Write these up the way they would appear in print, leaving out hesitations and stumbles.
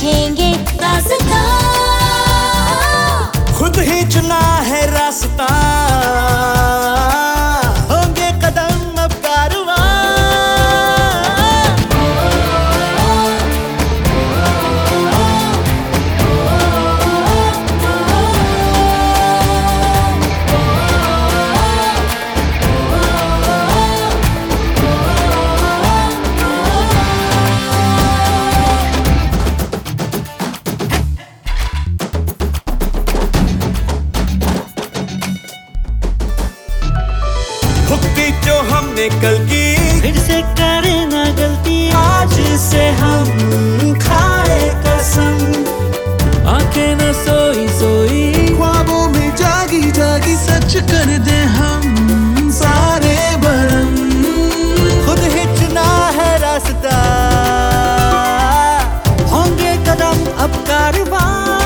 लिखेंगे रास्ता। खुद ही चुना है रास्ता, होंगे कदम अब कारवां। भुगती जो हमने कल की, फिर से करे ना गलती। आज से हम खाए कसम, आंखें न सोई सोई, ख्वाबों में जागी जागी सच कर दे हम सारे भरम। खुद ही चुना है रास्ता, होंगे कदम अब कारवां।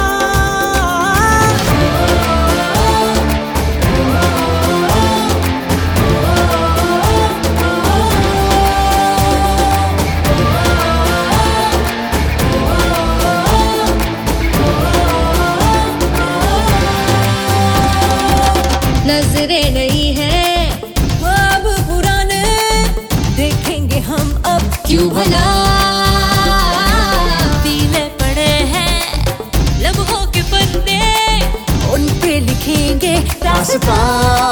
नजरें नहीं है ख्वाब पुराने, देखेंगे हम अब क्यों भला। दिले पड़े हैं लम्हों के पन्ने, उन पे लिखेंगे रास्ता।